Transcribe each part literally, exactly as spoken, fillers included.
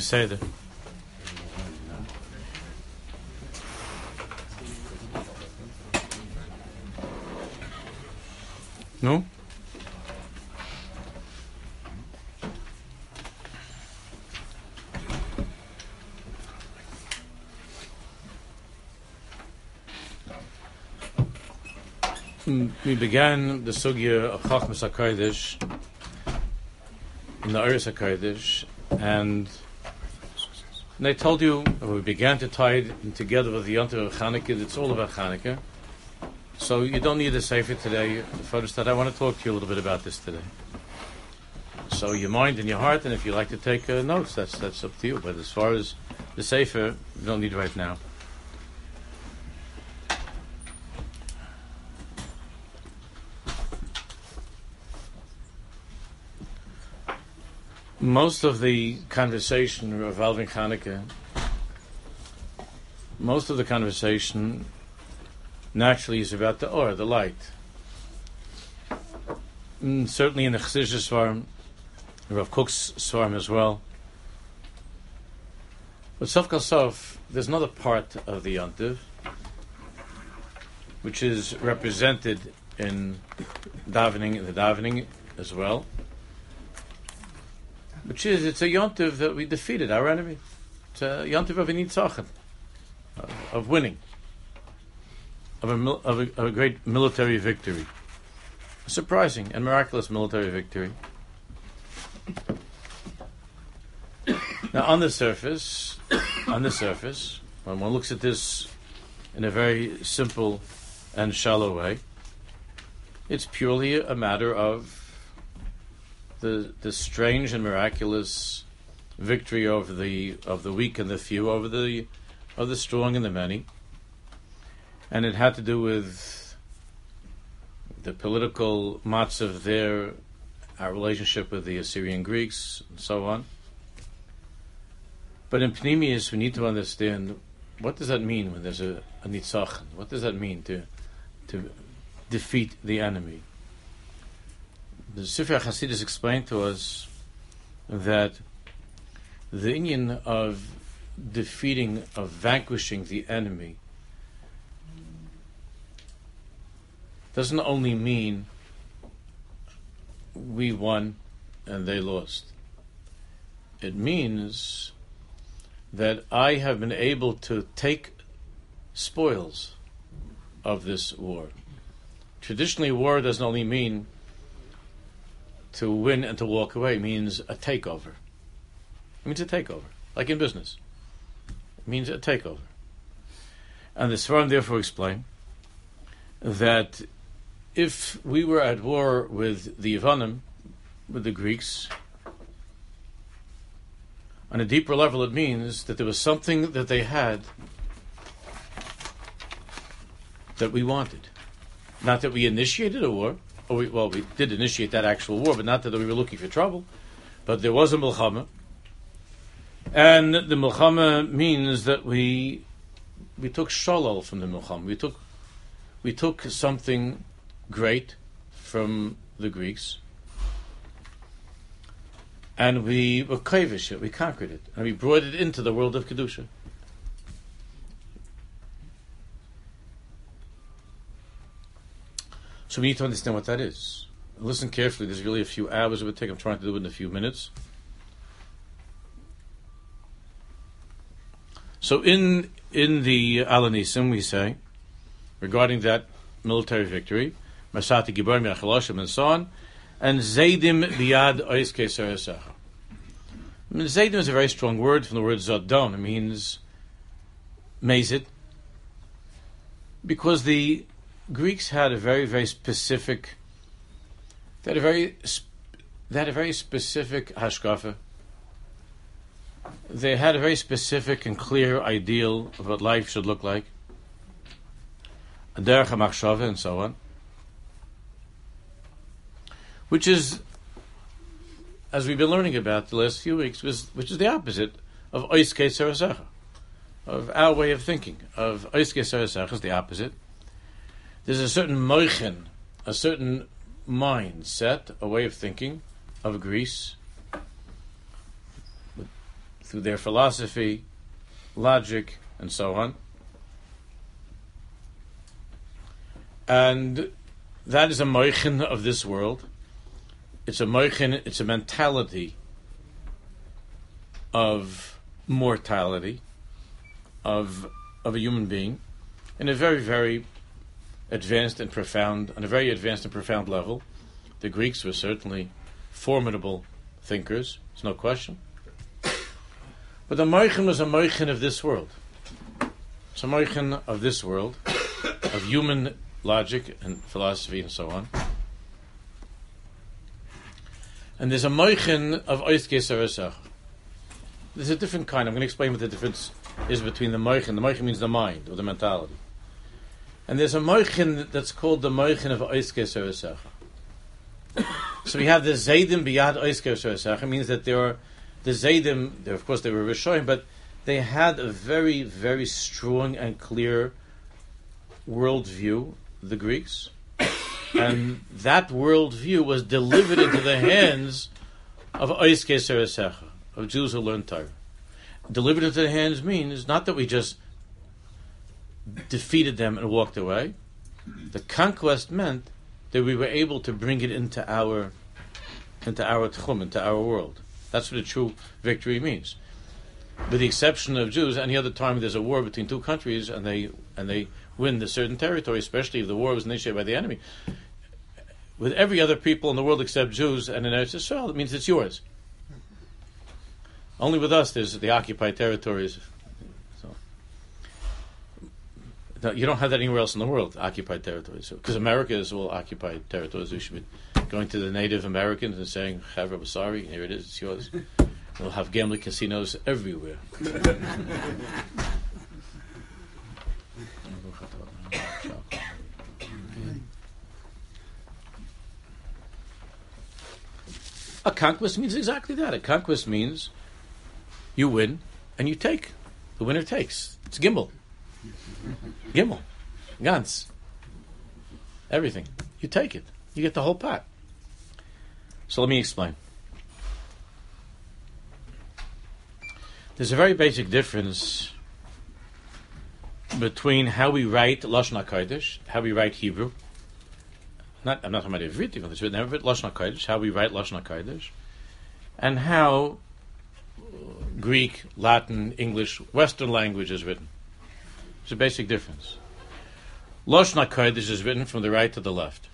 Beseder. No? We began the sugya of Chachmas HaKodesh in the Oros HaKodesh, and I told you, we began to tie it together with the Yontif of Chanukah. It's all about Chanukah. So you don't need a sefer today. First, that I want to talk to you a little bit about this today. So your mind and your heart, and if you like to take uh, notes, that's that's up to you. But as far as the sefer, you don't need it right now. Most of the conversation revolving Chanukah, most of the conversation naturally is about the or, the light. And certainly in the Chassidish Svarim, Rav Kook's Svarim as well. But Sof Kal Sof, there's another part of the Yontiv, which is represented in davening, in the davening as well, which is, it's a Yontiv that we defeated our enemy. It's a Yontiv of a Nitzachon, of winning, of a, mil, of, a, of a great military victory. A surprising and miraculous military victory. Now, on the surface, on the surface, when one looks at this in a very simple and shallow way, it's purely a matter of the the strange and miraculous victory over the of the weak and the few, over the of the strong and the many, and it had to do with the political matzav there, our relationship with the Assyrian Greeks, and so on. But in Pnimius, we need to understand, what does that mean when there's a, a nitzachon? What does that mean to to defeat the enemy? The Sifrei HaChasidus explained to us that the inyan of defeating, of vanquishing the enemy, doesn't only mean we won and they lost. It means that I have been able to take spoils of this war. Traditionally, war doesn't only mean to win and to walk away. It means a takeover. It means a takeover, like in business. It means a takeover. And the Svarim therefore explain that if we were at war with the Yevanim, with the Greeks, on a deeper level it means that there was something that they had that we wanted. Not that we initiated a war, or we, well, we did initiate that actual war, but not that we were looking for trouble. But there was a milchama, and the milchama means that we we took shalal from the milchama. We took we took something great from the Greeks, and we were kavish it. We conquered it, and we brought it into the world of kedusha. So we need to understand what that is. Listen carefully. There's really a few hours it would take. I'm trying to do it in a few minutes. So in in the Alanisim we say, regarding that military victory, Masati Gibor Miachaloshim and so on, and Zaydim Biyad Ois Keser Esacha. I mean, Zaydim is a very strong word from the word Zodon. It means mazit, because the Greeks had a very, very specific, they had a very, they had a very specific hashkafa. They had a very specific and clear ideal of what life should look like, a derech hamachshava and so on, which is, as we've been learning about the last few weeks, was, which is the opposite of ois keser esacha, of our way of thinking. Of ois keser esacha is the opposite. There's a certain moichen, a certain mindset, a way of thinking of Greece, through their philosophy, logic, and so on. And that is a moichin of this world. It's a moichin, it's a mentality of mortality, of of a human being, in a very, very advanced and profound, on a very advanced and profound level. The Greeks were certainly formidable thinkers, there's no question. But the moichin was a moichin of this world. It's a moichin of this world, of human logic and philosophy and so on. And there's a moichin of oiskei sarasach. There's a different kind. I'm going to explain what the difference is between the moichin. The moichin means the mind, or the mentality. And there's a moichin that's called the moichin of oiskei sarasach. So we have the Zaydim biyad oiskei sarasach. It means that there are the Zaydim, of course they were Rishonim, but they had a very, very strong and clear worldview, the Greeks. And that worldview was delivered into the hands of oiskei sarasach, of Jews who learn Torah. Delivered into the hands means not that we just defeated them and walked away. The conquest meant that we were able to bring it into our into our tchum, into our world. That's what a true victory means. With the exception of Jews, any other time there's a war between two countries and they and they win the certain territory, especially if the war was initiated by the enemy. With every other people in the world except Jews and in Eretz Yisrael, it means it's yours. Only with us there's the occupied territories. So no, you don't have that anywhere else in the world, occupied territories. Because America is all occupied territories. We should be going to the Native Americans and saying, Chavra, we're sorry, here it is, it's yours. We'll have gambling casinos everywhere. A conquest means exactly that. A conquest means you win and you take. The winner takes. It's Gimel. Gimel. Gantz. Everything. You take it. You get the whole pot. So let me explain. There's a very basic difference between how we write Lashon HaKodesh, how we write Hebrew. Not, I'm not talking about Ivrit, even though it's written in Lashon HaKodesh, how we write Lashon HaKodesh, and how Greek, Latin, English, Western language is written. There's a basic difference. Lashon HaKodesh is written from the right to the left.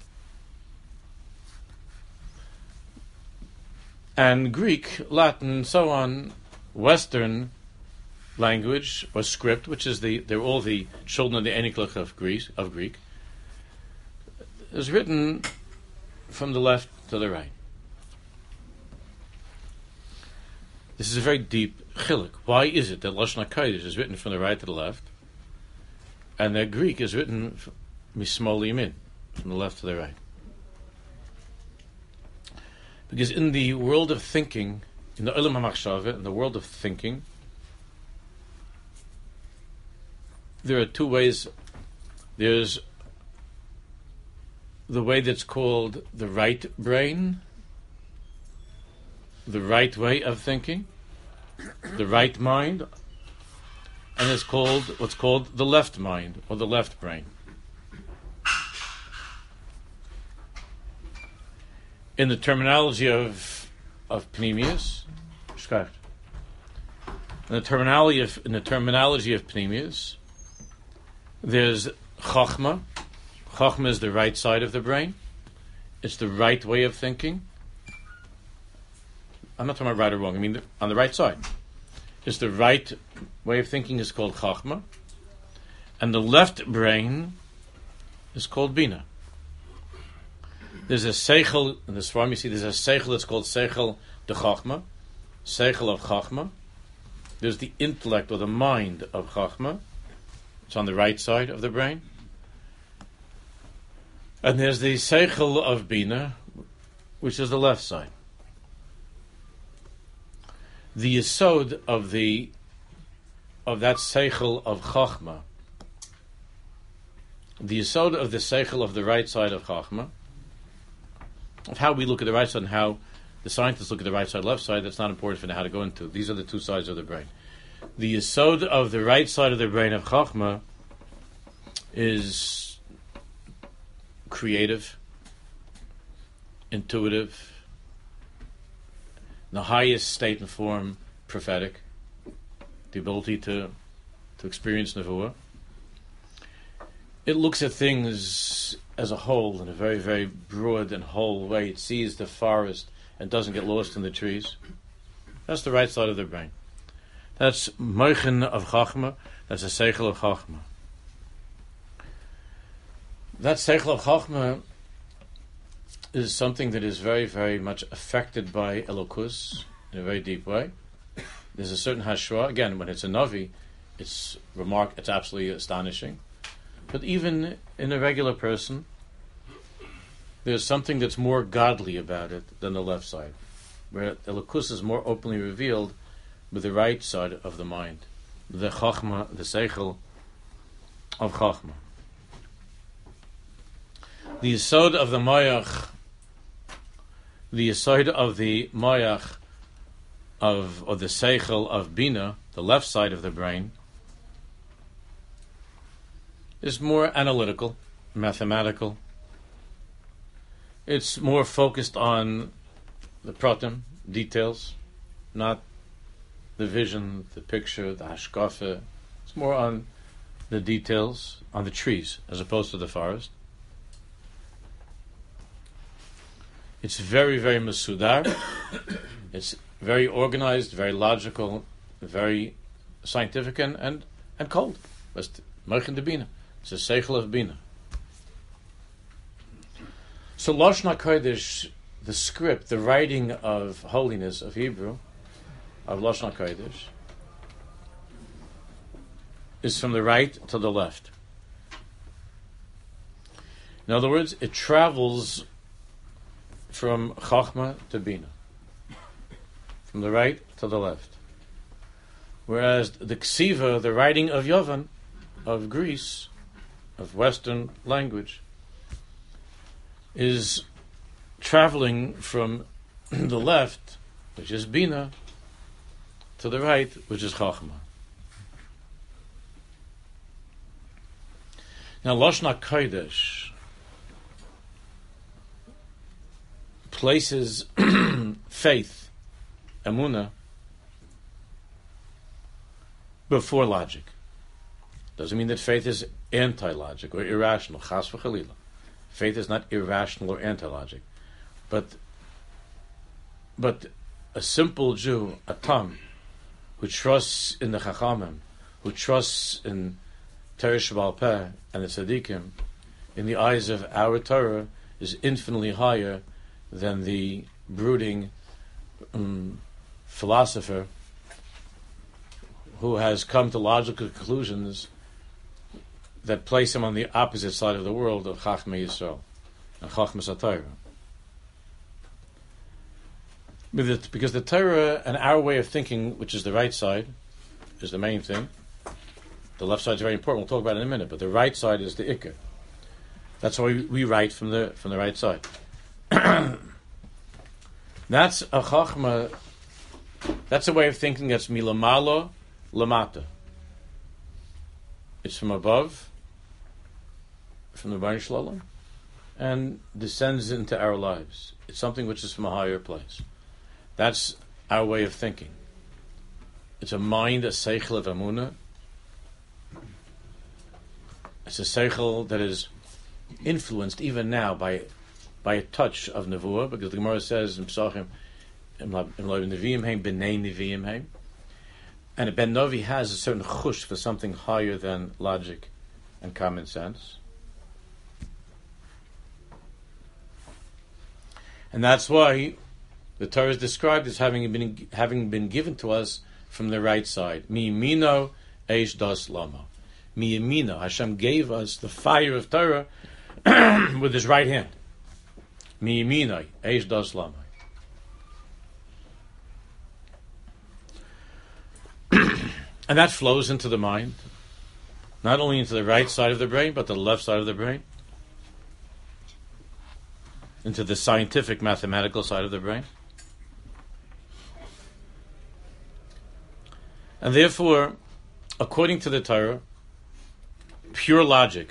And Greek, Latin, so on, Western language or script, which is the they're all the children of the Eniklach of Greece of Greek, is written from the left to the right. This is a very deep chiluk. Why is it that Lashon HaKodesh is written from the right to the left, and that Greek is written mismol yamin, from the left to the right? Because in the world of thinking, in the Olam HaMachshava, in the world of thinking, there are two ways. There's the way that's called the right brain, the right way of thinking, the right mind, and it's called what's called the left mind or the left brain. In the terminology of of Pnimius, in the terminology of in the terminology of Pnimius, there's Chachma. Chachma is the right side of the brain. It's the right way of thinking. I'm not talking about right or wrong. I mean the, on the right side. It's the right way of thinking is called Chachma, and the left brain is called Bina. There's a seichel in this form. You see, there's a seichel that's called seichel de Chachma, seichel of Chachma. There's the intellect or the mind of Chachma. It's on the right side of the brain. And there's the seichel of Bina, which is the left side. The yesod of the of that seichel of Chachma, the yesod of the seichel of the right side of Chachma, of how we look at the right side and how the scientists look at the right side, left side. That's not important for now how to go into. These are the two sides of the brain. The yesod of the right side of the brain of Chachma is creative, intuitive, the highest state and form, prophetic, the ability to to experience nevuah. It looks at things as a whole in a very, very broad and whole way. It sees the forest and doesn't get lost in the trees. That's the right side of the brain. That's moichin of Chachma. That's a seichel of Chachma. That seichel of Chachma is something that is very, very much affected by Elokus in a very deep way. There's a certain hashra. Again, when it's a Navi, it's remark. It's absolutely astonishing. But even in a regular person, there's something that's more godly about it than the left side, where Elokus is more openly revealed with the right side of the mind, the Chachma, the Seichel of Chachma. The Yesod of the Mayach, the Yesod of the Mayach of, or the Seichel of Bina, the left side of the brain, is more analytical, mathematical. It's more focused on the pratim, details, not the vision, the picture, the hashkafa. It's more on the details, on the trees, as opposed to the forest. It's very, very masudar. It's very organized, very logical, very scientific, and, and, and cold. It's Moichin de Bina. It's a seichel of Bina. So Lashon HaKodesh, the script, the writing of holiness of Hebrew, of Lashon HaKodesh, is from the right to the left. In other words, it travels from Chachma to Bina, from the right to the left. Whereas the Ksiva, the writing of Yovan, of Greece, of Western language, is traveling from the left, which is Bina, to the right, which is Chachma. Now, Lashon HaKodesh places faith, emunah, before logic. Doesn't mean that faith is anti-logic or irrational. Chas v'chalila. Faith is not irrational or anti-logic. But but a simple Jew, a Tam, who trusts in the Chachamim, who trusts in Torah Sheba'al Peh and the Tzaddikim, in the eyes of our Torah, is infinitely higher than the brooding um, philosopher who has come to logical conclusions that place him on the opposite side of the world of Chachmei Yisrael and Chachmas HaTorah. Because the Torah and our way of thinking, which is the right side, is the main thing. The left side is very important. We'll talk about it in a minute. But the right side is the Ikar. That's why we, we write from the from the right side. That's a Chachma. That's a way of thinking that's milamalo lamata. It's from above, from the Baruch Shalom, and descends into our lives. It's something which is from a higher place. That's our way of thinking. It's a mind, a seichel of emunah. It's a seichel that is influenced even now by by a touch of nevuah, because the Gemara says in Pesachim, Nevi'im heim b'nei Nevi'im heim, and a ben Novi has a certain chush for something higher than logic and common sense. And that's why the Torah is described as having been having been given to us from the right side. Mi yamino eish das lama. Mi yamino, Hashem gave us the fire of Torah with His right hand. Mi yamino eish das lama. And that flows into the mind, not only into the right side of the brain, but the left side of the brain, into the scientific, mathematical side of the brain. And therefore, according to the Torah, pure logic,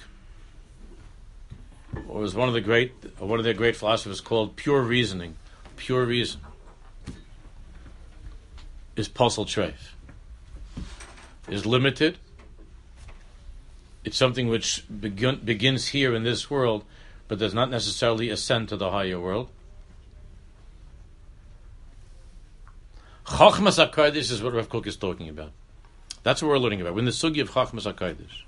or as one of the great, one of their great philosophers called pure reasoning, pure reason, is posel treif, is limited. It's something which begin, begins here in this world, but does not necessarily ascend to the higher world. Chachmas HaKodesh is what Rav Kook is talking about. That's what we're learning about. We're in the sugi of Chachmas HaKodesh.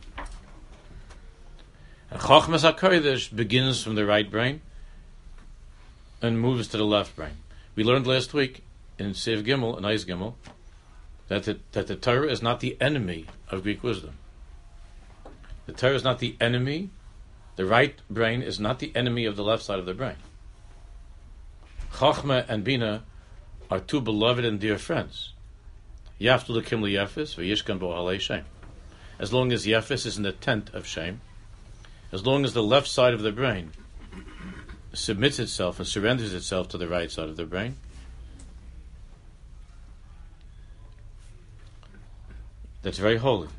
And Chachmas HaKodesh begins from the right brain and moves to the left brain. We learned last week in Seif Gimel, in Eis Gimel, that the, that the Torah is not the enemy of Greek wisdom. The Torah is not the enemy. The right brain is not the enemy of the left side of the brain. Chachma and Bina are two beloved and dear friends. Yaftu l'kim l'yefes v'yishkan bo'halei shem. As long as Yefes is in the tent of shame, as long as the left side of the brain submits itself and surrenders itself to the right side of the brain, that's very holy.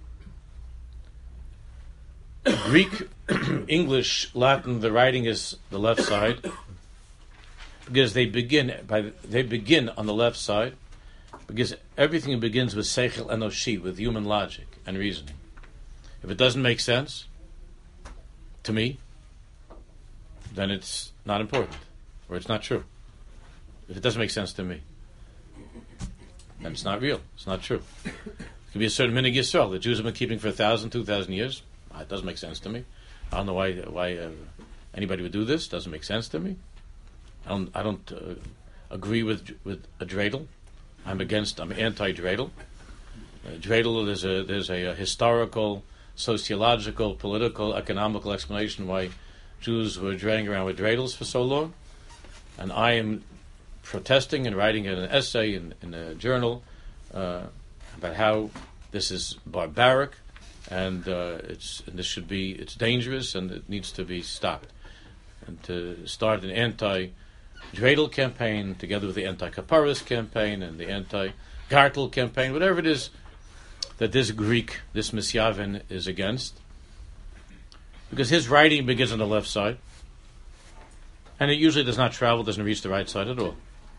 Greek, English, Latin, the writing is the left side because they begin by the, they begin on the left side because everything begins with seichel enoshi, with human logic and reasoning. If it doesn't make sense to me, then it's not important or it's not true. If it doesn't make sense to me, then it's not real. It's not true. It could be a certain minhag Yisrael the Jews have been keeping for a thousand, two thousand years. It doesn't make sense to me. I don't know why why uh, anybody would do this. It doesn't make sense to me. I don't I don't uh, agree with with a dreidel. I'm against. I'm anti-dreidel. Uh, dreidel there's a there's a, a historical, sociological, political, economical explanation why Jews were dragging around with dreidels for so long, and I am protesting and writing an essay in, in a journal uh, about how this is barbaric. And uh, it's and this should be it's dangerous and it needs to be stopped. And to start an anti-dreidel campaign together with the anti-kaparis campaign and the anti-gartel campaign, whatever it is that this Greek, this Misyavin is against, because his writing begins on the left side, and it usually does not travel, doesn't reach the right side at all.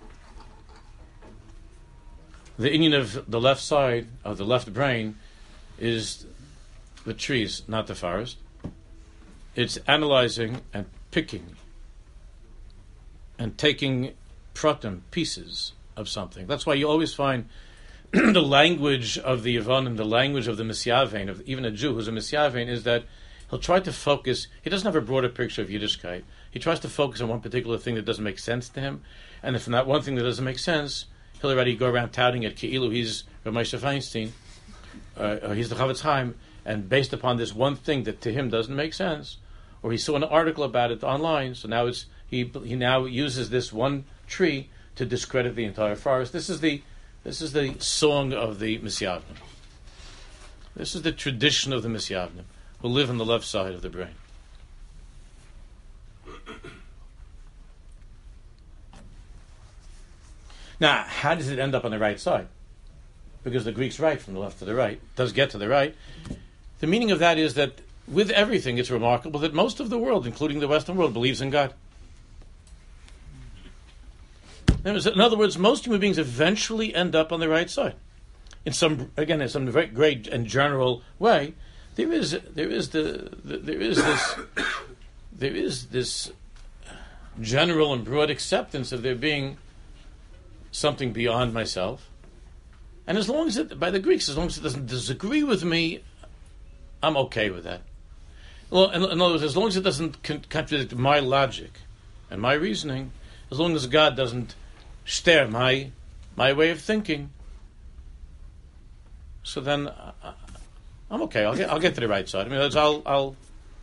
The Indian of the left side of the left brain is the trees, not the forest. It's analyzing and picking and taking pratim, pieces of something. That's why you always find the language of the Yevonim, the language of the Misyavein, of even a Jew who's a Misyavein, is that he'll try to focus. He doesn't have a broader picture of Yiddishkeit. He tries to focus on one particular thing that doesn't make sense to him, and if that one thing that doesn't make sense, he'll already go around touting it. Keilu, he's Rav Moshe Feinstein, uh, he's the Chavetz Chaim. And based upon this one thing that to him doesn't make sense, or he saw an article about it online, so now it's he he now uses this one tree to discredit the entire forest. This is the this is the song of the Misyavnim. This is the tradition of the Misyavnim, who live on the left side of the brain. Now, how does it end up on the right side? Because the Greeks write from the left to the right. It does get to the right. The meaning of that is that with everything, it's remarkable that most of the world, including the Western world, believes in God. In other words, most human beings eventually end up on the right side. In some, again, in some very great and general way, there is there is the, the there is this there is this general and broad acceptance of there being something beyond myself. And as long as it, by the Greeks, as long as it doesn't disagree with me, I'm okay with that. Well, in, in other words, as long as it doesn't con- contradict my logic and my reasoning, as long as God doesn't stare my my way of thinking, so then uh, I'm okay. I'll get I'll get to the right side. I mean, I'll I'll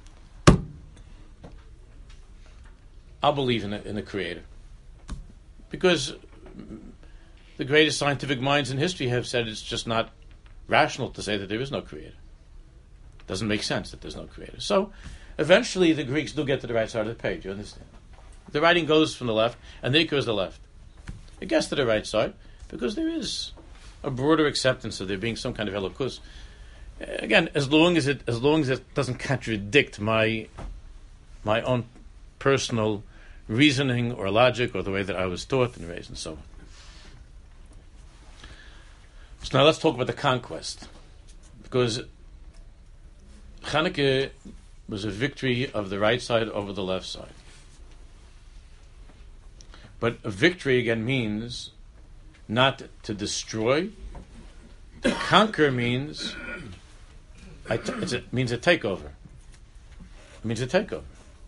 I'll believe in a, in a creator, because the greatest scientific minds in history have said it's just not rational to say that there is no creator. It doesn't make sense that there's no creator. So eventually the Greeks do get to the right side of the page, you understand? The writing goes from the left, and the Ikar is the left. It gets to the right side because there is a broader acceptance of there being some kind of Elokus. Again, as long as it as long as it doesn't contradict my my own personal reasoning or logic or the way that I was taught and raised and so on. So now let's talk about the conquest, because Chanukah was a victory of the right side over the left side. But a victory again means not to destroy. To conquer means I t- it's a, it means a takeover. It means a takeover.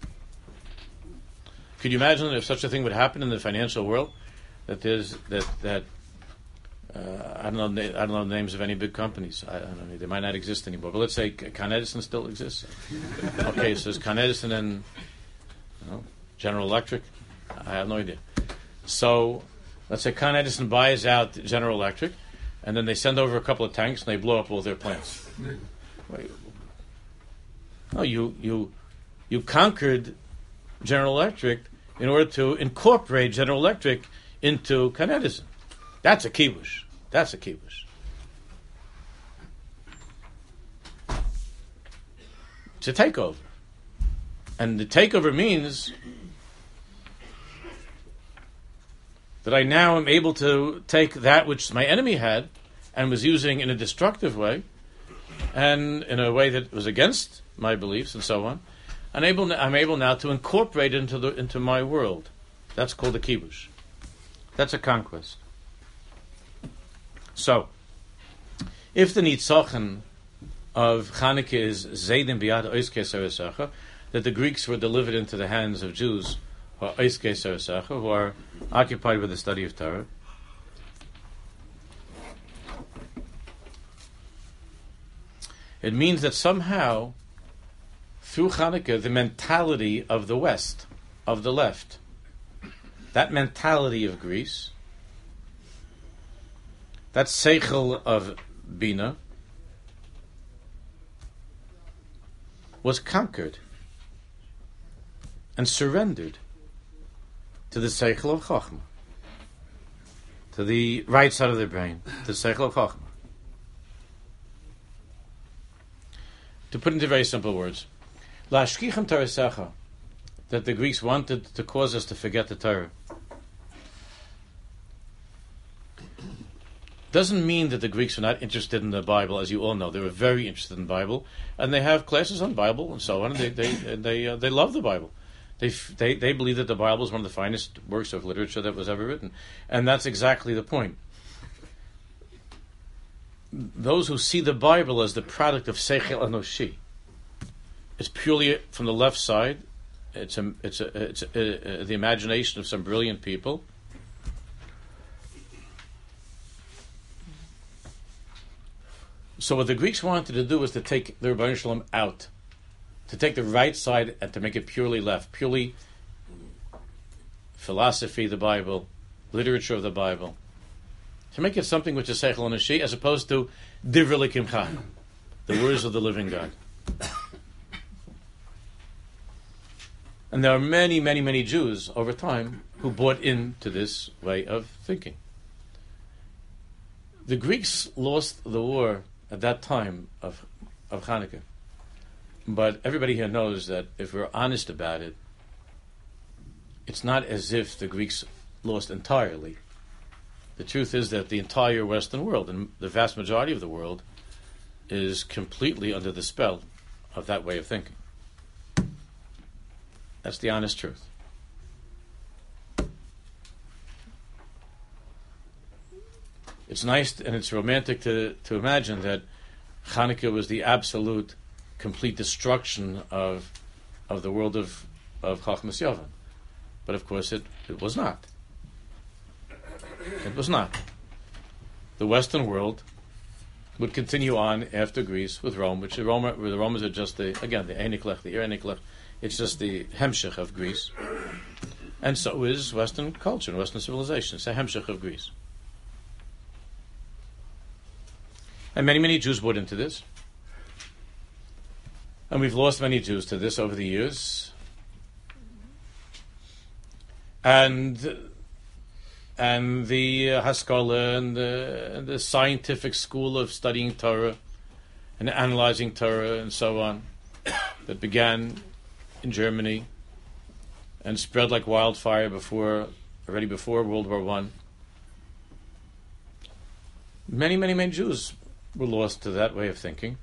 Could you imagine if such a thing would happen in the financial world? That there's that that uh, I don't know I don't know the names of any big companies. I, I don't know, they might not exist anymore. But let's say Con Edison still exists. Okay, so there's Con Edison and you know, General Electric. I have no idea. So let's say Con Edison buys out General Electric, and then they send over a couple of tanks and they blow up all their plants. Wait. No, you you you conquered General Electric in order to incorporate General Electric into Con Edison. That's a kibush. That's a kibush. It's a takeover. And the takeover means that I now am able to take that which my enemy had and was using in a destructive way and in a way that was against my beliefs and so on. I'm able, I'm able now to incorporate it into, the, into my world. That's called a kibush. That's a conquest. So, if the nitzachon of Chanukah is Zeidim Biyad Oiskei Sarasecha, that the Greeks were delivered into the hands of Jews who are Oiskei Sarasecha, who are occupied with the study of Torah, it means that somehow, through Chanukah, the mentality of the West, of the left, that mentality of Greece, that seichel of Bina, was conquered and surrendered to the seichel of Chochmah, to the right side of the brain, the seichel of Chochmah. To put into very simple words, Lashkichem Torasecha, that the Greeks wanted to cause us to forget the Torah, doesn't mean that the Greeks were not interested in the Bible. As you all know, they were very interested in the Bible, and they have classes on Bible and so on. And they they they, uh, they love the Bible. They they they believe that the Bible is one of the finest works of literature that was ever written, and that's exactly the point. Those who see the Bible as the product of Seichel Anoshi, it's purely from the left side. It's a, it's a, it's a, a, a, the imagination of some brilliant people. So what the Greeks wanted to do was to take the Rebbeinu Shalom out, to take the right side and to make it purely left, purely philosophy, the Bible, literature of the Bible, to make it something which is Seichel Anoshi, as opposed to Divrei Elokim Chai, the words of the living God. And there are many, many, many Jews over time who bought into this way of thinking. The Greeks lost the war at that time of of Chanukah, but everybody here knows that if we're honest about it, it's not as if the Greeks lost entirely. The truth is that the entire Western world, and the vast majority of the world, is completely under the spell of that way of thinking. That's the honest truth. It's nice and it's romantic to, to imagine that Chanukah was the absolute, complete destruction of of the world of, of Chachmas Yavan. But of course it, it was not. It was not. The Western world would continue on after Greece with Rome, which the, Roma, the Romans are just the, again, the Einiklech, the Einiklech, it's just the Hemshech of Greece. And so is Western culture and Western civilization. It's a Hemshech of Greece. And many, many Jews bought into this. And we've lost many Jews to this over the years. And and the uh, Haskalah and the, and the scientific school of studying Torah and analyzing Torah and so on that began in Germany and spread like wildfire before, already before World War One. Many, many, many Jews were lost to that way of thinking.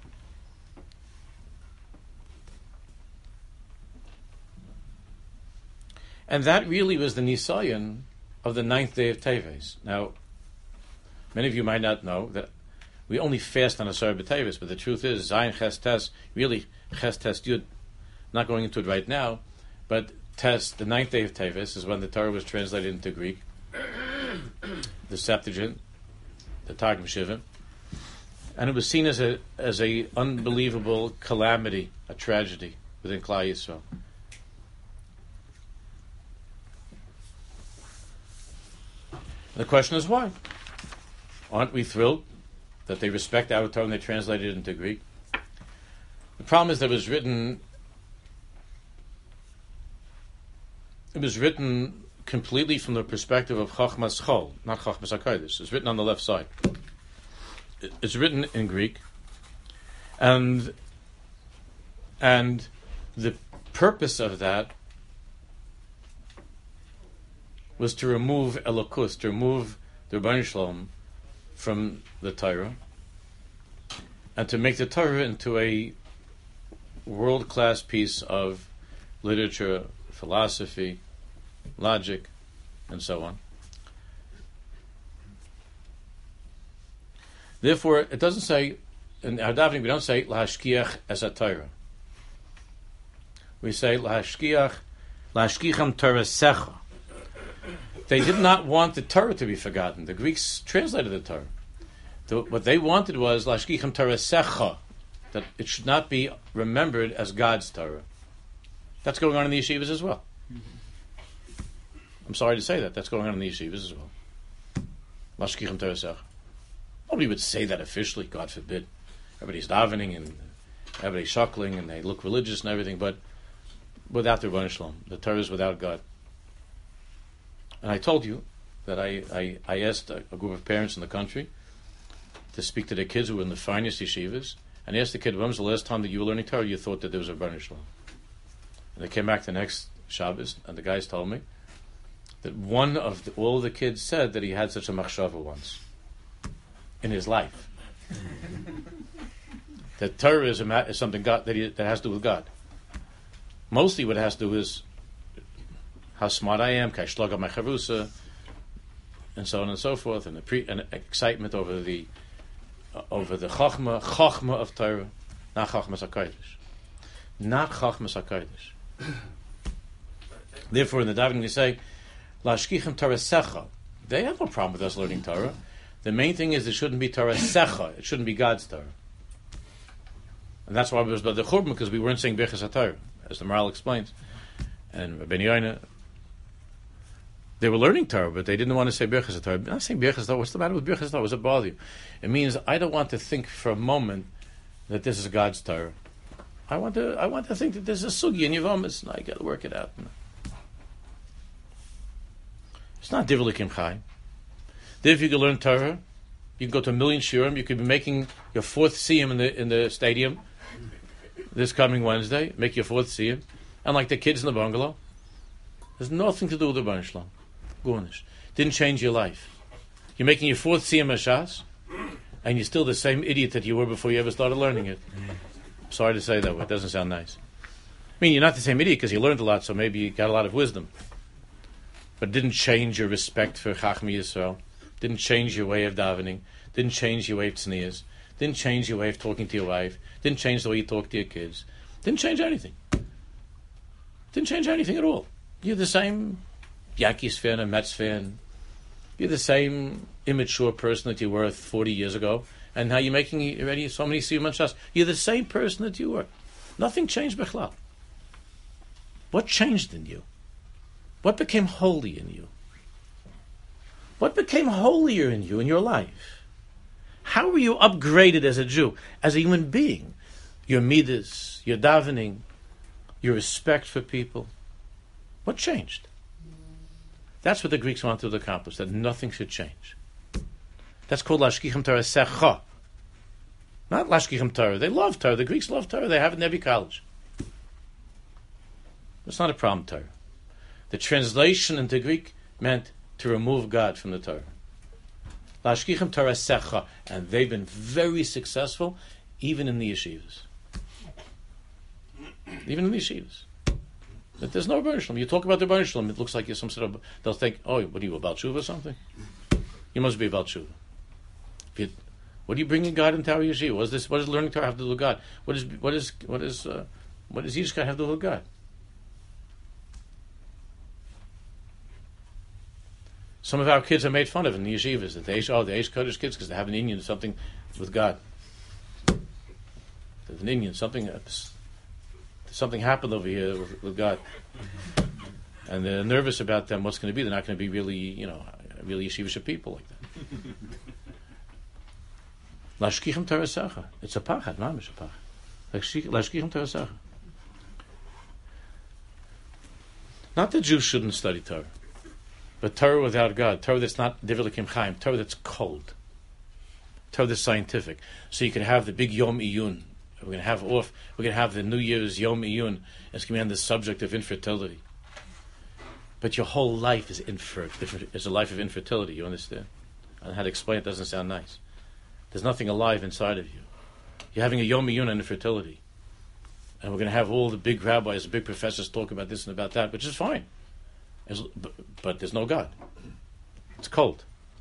And that really was the Nisayan of the ninth day of Teves. Now, many of you might not know that we only fast on Asar B'Teves, but the truth is, Zayin Ches Tes, really Ches Tes Yud, not going into it right now, but Tes, the ninth day of Teves, is when the Torah was translated into Greek, the Septuagint, the Targum Shivim, and it was seen as a as a unbelievable calamity, a tragedy within Klal Yisrael. The question is why? Aren't we thrilled that they respect our Torah and they translated it into Greek? The problem is that it was written it was written completely from the perspective of Chachmas Chol, not Chachmas HaKodesh. It's written on the left side. It's written in Greek, and and the purpose of that was to remove Elokus, to remove the Rebbeinu Shalom from the Torah, and to make the Torah into a world-class piece of literature, philosophy, logic, and so on. Therefore, it doesn't say, in our davening, we don't say, Lahashkiach es ha-Torah. We say, Lahashkiach, Lahashkicham Torah Secha. They did not want the Torah to be forgotten. The Greeks translated the Torah. The, what they wanted was Lashkicham Torah Secha, that it should not be remembered as God's Torah. That's going on in the yeshivas as well. I'm sorry to say that. That's going on in the yeshivas as well. Lashkicham Torah Secha. Nobody would say that officially, God forbid. Everybody's davening and everybody's shuckling and they look religious and everything, but without the Rebbeinu Shalom, the Torah is without God. And I told you that I, I, I asked a, a group of parents in the country to speak to their kids who were in the finest yeshivas, and I asked the kid, when was the last time that you were learning Torah you thought that there was a Rebbeinu Shalom? And they came back the next Shabbos, and the guys told me that one of the, all of the kids said that he had such a machshava once in his life. That Torah is, a, is something God, that, he, that has to do with God. Mostly what it has to do is how smart I am, kaishloga my charusa, and so on and so forth, and the pre, and excitement over the uh, over the chachma, chachma of Torah, not chachmas hakodesh, not chachmas hakodesh. Therefore, in the davening we say, lashkichem Torah secha. They have no problem with us learning Torah. The main thing is it shouldn't be Torah secha. It shouldn't be God's Torah, and that's why it was about the churban, because we weren't saying birchas haTorah, as the Maharal explains, and Rabbeinu Yonah. They were learning Torah, but they didn't want to say Birchas Torah. I'm not saying Birchas Torah. What's the matter with Birchas Torah? What's it bother you? It means I don't want to think for a moment that this is God's Torah. I want to. I want to think that this is Sugi and Yevomis, and I got to work it out. It's not Divrei Kim Chai. If you can learn Torah, you can go to a million shiurim. You could be making your fourth siyum in the in the stadium this coming Wednesday. Make your fourth siyum, and like the kids in the bungalow, there's nothing to do with the Rebbeinu Shalom. Gornish. Didn't change your life. You're making your fourth Siyam Hashas, and you're still the same idiot that you were before you ever started learning it. Sorry to say that, but it doesn't sound nice. I mean, you're not the same idiot because you learned a lot, so maybe you got a lot of wisdom. But it didn't change your respect for Chachmi Yisrael. Didn't change your way of davening. Didn't change your way of tznius. Didn't change your way of talking to your wife. Didn't change the way you talk to your kids. Didn't change anything. Didn't change anything at all. You're the same Yankees fan and Mets fan. You're the same immature person that you were forty years ago, and now you're making already so many siyum shas. You're the same person that you were. Nothing changed bichlal. What changed in you? What became holy in you? What became holier in you in your life? How were you upgraded as a Jew, as a human being? Your midas, your davening, your respect for people. What changed? That's what the Greeks wanted to accomplish, that nothing should change. That's called Lashkichem Torah Secha. Not Lashkichem Torah. They love Torah. The Greeks love Torah. They have it in every college. It's not a problem, Torah. The translation into Greek meant to remove God from the Torah. Lashkichem Torah Secha. And they've been very successful, even in the yeshivas. Even in the yeshivas. But there's no Rebbeinu Shalom. You talk about the Rebbeinu Shalom, it looks like you're some sort of... They'll think, oh, what are you, about Tshuva or something? You must be about Tshuva. If you, what are you bringing God into our yeshiva? What is this? What does learning Torah have to do with God? What is what is what is uh, what does Yiddishkeit have to do with God? Some of our kids are made fun of in the yeshivas that they oh the Eish Kodesh kids because they have an Indian something with God. There's an Indian something something happened over here with, with God, and they're nervous about them. What's going to be? They're not going to be really you know really yeshivish people like that. Lashkichem Torah Secha. It's a pachad, mamish a pachad. Lashkichem Torah Secha. Not that Jews shouldn't study Torah, but Torah without God, Torah that's not Divilikim Chaim, Torah that's cold, Torah that's scientific. So you can have the big Yom Iyun. We're going to have off. We're going to have the New Year's Yom Iyun. It's going to be on the subject of infertility. But your whole life is infer. It's a life of infertility. You understand? And how to explain it doesn't sound nice. There's nothing alive inside of you. You're having a Yom Iyun on infertility. And we're going to have all the big rabbis, the big professors talk about this and about that, which is fine. As, but, but there's no God. It's cold.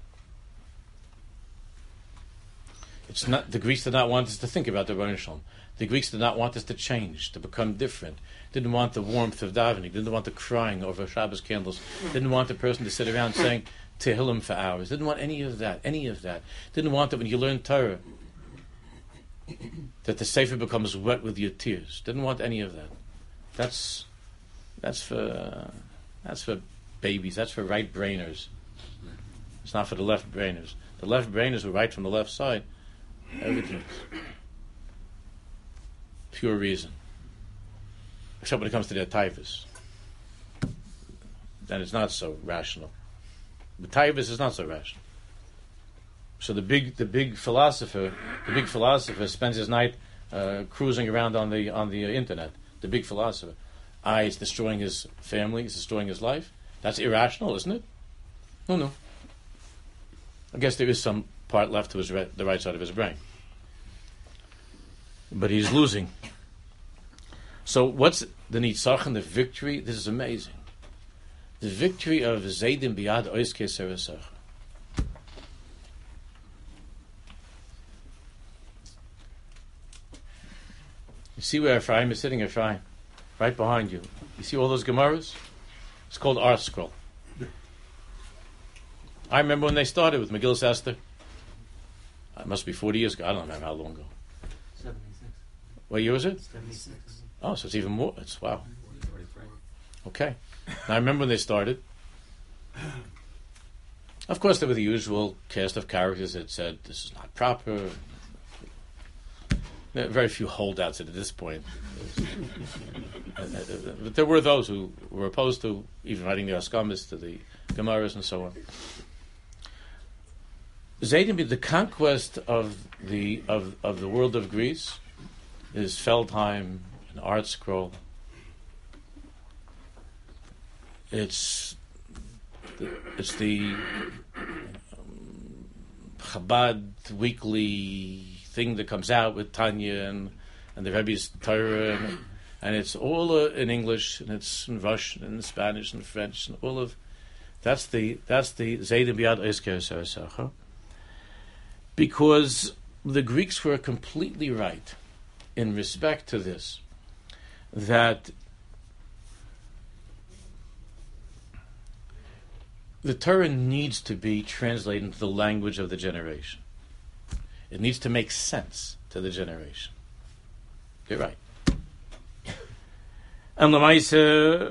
It's not. The Greeks did not want us to think about the Rebbeinu Shalom. The Greeks did not want us to change, to become different. Didn't want the warmth of davening. Didn't want the crying over Shabbos candles. Didn't want the person to sit around saying Tehillim for hours. Didn't want any of that. Any of that. Didn't want that when you learn Torah that the Sefer becomes wet with your tears. Didn't want any of that. That's that's for uh, that's for babies. That's for right brainers. It's not for the left brainers. The left brainers who write from the left side. Everything. Pure reason. Except when it comes to their typhus. Then it's not so rational. But typhus is not so rational. So the big the big philosopher the big philosopher spends his night uh, cruising around on the on the uh, internet. The big philosopher. Ah, he's destroying his family, he's destroying his life. That's irrational, isn't it? No, no. I guess there is some part left to his re- the right side of his brain. But he's losing. So what's the nitzachon, the victory? This is amazing. The victory of Zaydim Biad Oiske Seresacha. You see where Ephraim is sitting, Ephraim? Right behind you. You see all those Gemaras? It's called Art Scroll. I remember when they started with Megillas Esther. It must be forty years ago. I don't remember how long ago. seventy-six. What year was it? seventy-six. Oh, so it's even more. It's wow. Okay. Now I remember when they started. Of course, there were the usual cast of characters that said this is not proper. There are very few holdouts at this point. But there were those who were opposed to even writing the Askamis, to the Gemaras and so on. Zaydim, the conquest of the of, of the world of Greece is Feldheim, an Art Scroll. It's the, it's the um, Chabad weekly thing that comes out with Tanya and, and the Rebbe's Torah, and, and it's all uh, in English, and it's in Russian and in Spanish and French and all of that's the that's the Zaydim Biad Oiske Seresacha. Because the Greeks were completely right in respect to this, that the Torah needs to be translated into the language of the generation. It needs to make sense to the generation. You're right. And Lamaisa,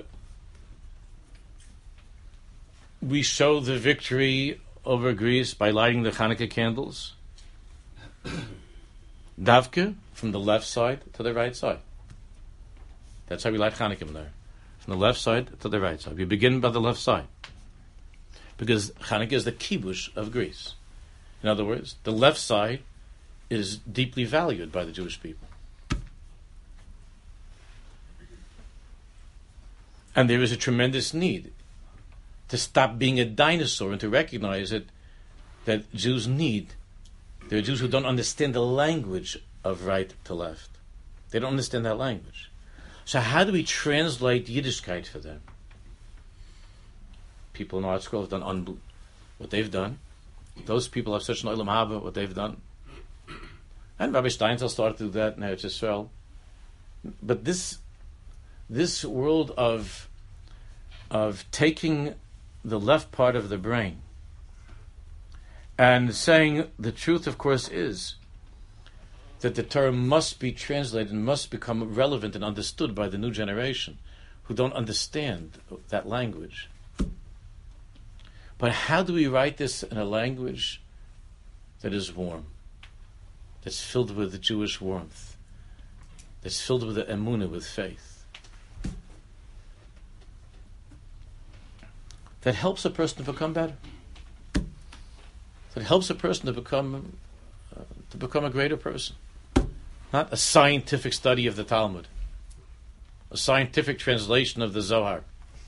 we show the victory over Greece by lighting the Hanukkah candles. Davka, from the left side to the right side. That's how we light Hanukkah there. From the left side to the right side. We begin by the left side. because Hanukkah is the kibush of Greece. In other words, the left side is deeply valued by the Jewish people. And there is a tremendous need to stop being a dinosaur and to recognize that, that Jews need. There are Jews who don't understand the language of right to left. They don't understand that language. So how do we translate Yiddishkeit for them? People in Art Scroll have done unbel- what they've done. Those people have such an olam haba, what they've done. And Rabbi Steinzel started to do that in Eretz Yisrael. But this this world of of taking the left part of the brain and saying the truth, of course, is that the Torah must be translated and must become relevant and understood by the new generation who don't understand that language. But how do we write this in a language that is warm, that's filled with Jewish warmth, that's filled with the emunah, with faith, that helps a person to become better, that helps a person to become uh, to become a greater person? Not a scientific study of the Talmud, a scientific translation of the Zohar.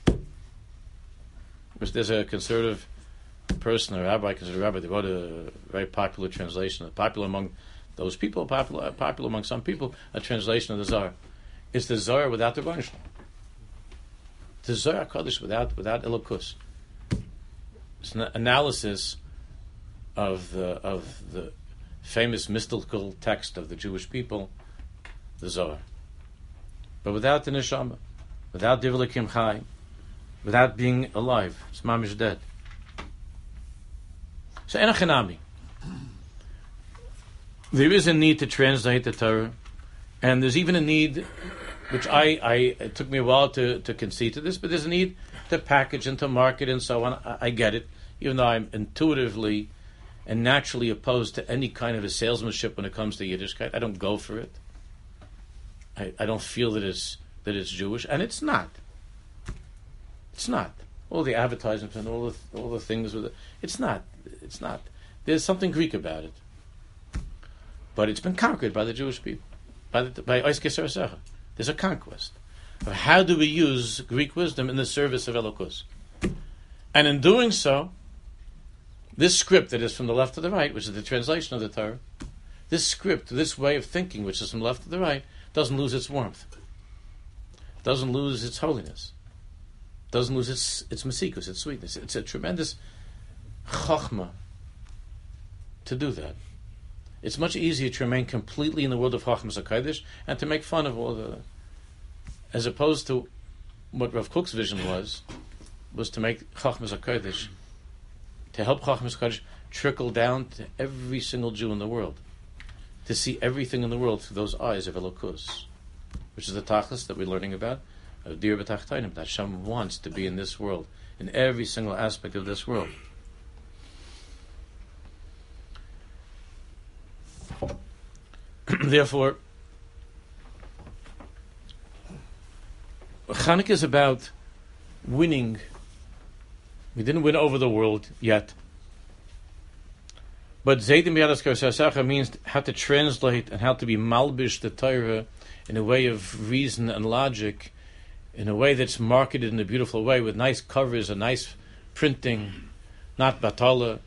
Because there's a conservative person, a rabbi, considered rabbi, they wrote a very popular translation, popular among those people, popular, popular among some people, a translation of the Zohar. It's the Zohar without the Rebbeinu Shalom. The Zohar Kodesh without without Elokus. It's an analysis of the of the famous mystical text of the Jewish people, the Zohar. But without the Neshama, without Divlikim Chai, without being alive, it's mamish dead. So enachinami, there is a need to translate the Torah, and there's even a need, which I, I it took me a while to, to concede to this, but there's a need to package and to market and so on. I, I get it, even though I'm intuitively and naturally opposed to any kind of a salesmanship when it comes to Yiddishkeit. I don't go for it. I, I don't feel that it's that it's Jewish, and it's not. It's not. All the advertisements and all the all the things with it. It's not. It's not. There's something Greek about it, but it's been conquered by the Jewish people, by the, by Oiskei Sarasecha. There's a conquest of how do we use Greek wisdom in the service of Elokus, and in doing so, this script that is from the left to the right, which is the translation of the Torah, this script, this way of thinking, which is from left to the right, doesn't lose its warmth, doesn't lose its holiness, doesn't lose its its masikus, its sweetness. It's a tremendous chachma to do that. It's much easier to remain completely in the world of Chachmas HaKadosh and to make fun of all the, as opposed to what Rav Kook's vision was, was to make Chachmas HaKadosh, to help Chachmas HaKadosh trickle down to every single Jew in the world, to see everything in the world through those eyes of Elokus, which is the tachlis that we're learning about, of Dir B'Tachtainim, that Hashem wants to be in this world, in every single aspect of this world. Therefore, Chanukah is about winning. We didn't win over the world yet. But Zeidim B'Yadas Karsasacha means how to translate and how to be malbish the Torah in a way of reason and logic, in a way that's marketed in a beautiful way with nice covers and nice printing, not batala.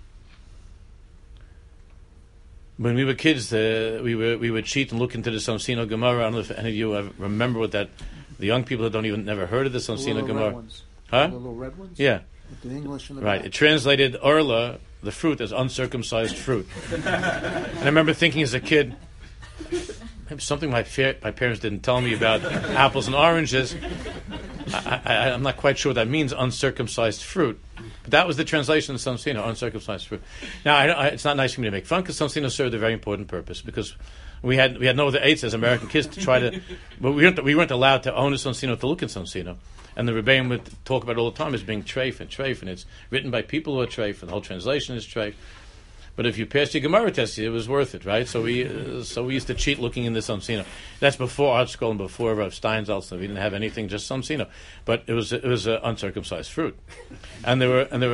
When we were kids, uh, we were we would cheat and look into the Samsino Gemara. I don't know if any of you have, remember what that. The young people that don't even never heard of the Samsino Gemara, huh? The little red ones. Yeah. With the English in the right. back. It translated orla, the fruit, as uncircumcised fruit. And I remember thinking as a kid, maybe something my fa- my parents didn't tell me about apples and oranges. I, I, I'm not quite sure what that means, uncircumcised fruit. But that was the translation of Samsino, uncircumcised fruit. Now, I, I, it's not nice for me to make fun because Samsino served a very important purpose, because we had we had no other aids as American kids to try to, but we weren't we weren't allowed to own a Samsino, to look at Samsino, and the Rebbeim would talk about it all the time as being treif and treif, and it's written by people who are treif, and the whole translation is treif. But if you passed your Gemara test, it was worth it, right? So we uh, so we used to cheat looking in the Samsino. That's before Art Scroll and before Rav Steinsaltz. We didn't have anything, just Samsino, but it was it was uh, uncircumcised fruit, and there were and there were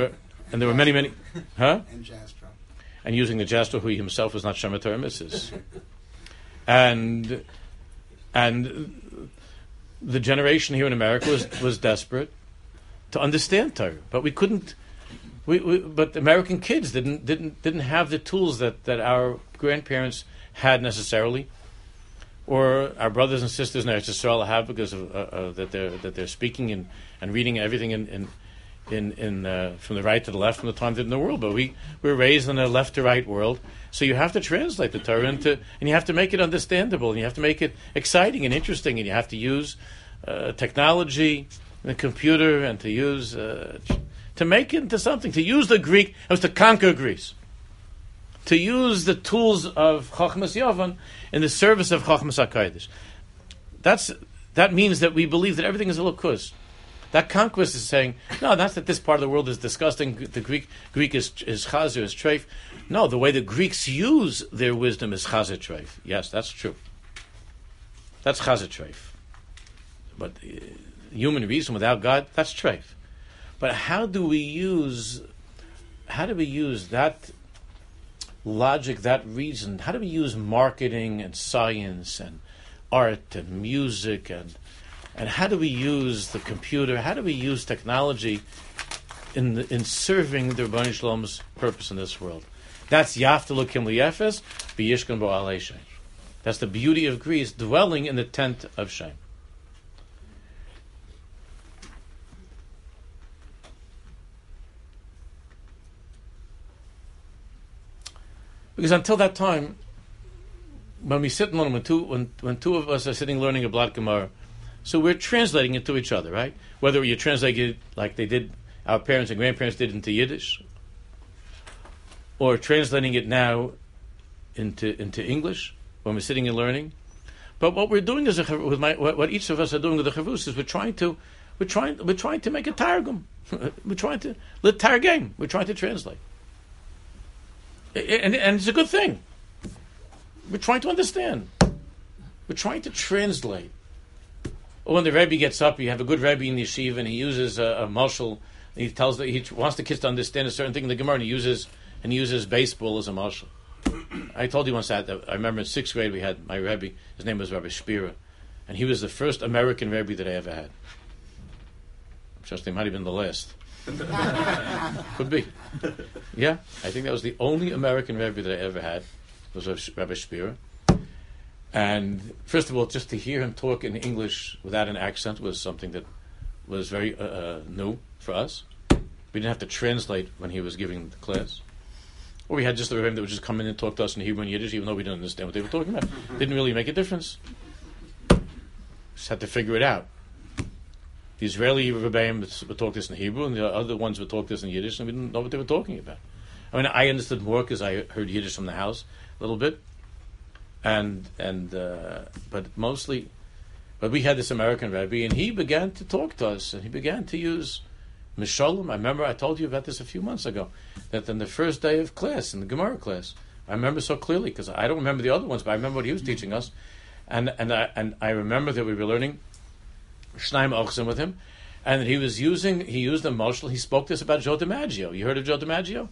and there were many, many, huh? And Jastrow. And using the Jastrow, who he himself was not Shomer Torah Misses. And, and the generation here in America was, was desperate to understand Torah, but we couldn't. We, we, but American kids didn't didn't didn't have the tools that, that our grandparents had necessarily, or our brothers and sisters in Eretz Yisrael have, because of uh, uh, that they're that they're speaking and, and reading everything in in in, in uh, from the right to the left from the time in the world. But we were raised in a left to right world, so you have to translate the Torah into, and you have to make it understandable, and you have to make it exciting and interesting, and you have to use uh, technology, the computer, and to use. Uh, To make it into something, to use the Greek, it was to conquer Greece. To use the tools of Chochmas Yovan in the service of Chochmas HaKodesh. That's that means that we believe that everything is a lukus. That conquest is saying, no, not that this part of the world is disgusting. The Greek Greek is is chazer, is treif. No, the way the Greeks use their wisdom is chazer treif. Yes, that's true. That's chazer treif. But uh, human reason without God, that's treif. But how do we use, how do we use that logic, that reason? How do we use marketing and science and art and music and and how do we use the computer? How do we use technology in the, in serving the Rebbeinu Shalom's purpose in this world? That's Yaftalu Kim Liyefes B'Yishkan Bo Alei Shem. That's the beauty of Greece, dwelling in the tent of Shem. Because until that time, when we sit and learn, when two, when, when two of us are sitting learning a Blat Gemara, so we're translating it to each other, right? Whether you translate it like they did, our parents and grandparents did into Yiddish, or translating it now into into English when we're sitting and learning. But what we're doing is a, with my what, what each of us are doing with the chavus is we're trying to we're trying we're trying to make a targum. We're trying to lit targum. We're trying to translate. And, and it's a good thing. We're trying to understand. We're trying to translate. When the Rebbe gets up, you have a good Rebbe in the yeshiva, and he uses a, a mashal. He tells that he wants the kids to understand a certain thing in the Gemara, and he uses and he uses baseball as a mashal. I told you once that I remember in sixth grade we had my Rebbe. His name was Rabbi Shpira, and he was the first American Rebbe that I ever had. Just he might have been the last. Could be. Yeah, I think that was the only American Rebbe that I ever had, was Rabbi Shpira. And first of all, just to hear him talk in English without an accent was something that was very uh, uh, new for us. We didn't have to translate when he was giving the class. Or we had just the Rebbe that would just come in and talk to us in Hebrew and Yiddish, even though we didn't understand what they were talking about. Didn't really make a difference. Just had to figure it out. The Israeli Rebbeim would talk this in Hebrew, and the other ones would talk this in Yiddish, and we didn't know what they were talking about. I mean, I understood more because I heard Yiddish from the house a little bit, and and uh, but mostly, but we had this American Rebbe, and he began to talk to us, and he began to use Mishalom. I remember I told you about this a few months ago, that on the first day of class, in the Gemara class, I remember so clearly because I don't remember the other ones, but I remember what he was teaching us, and and I and I remember that we were learning Shnaim Ochsen with him, and he was using, he used a mashal. He spoke this about Joe DiMaggio. You heard of Joe DiMaggio?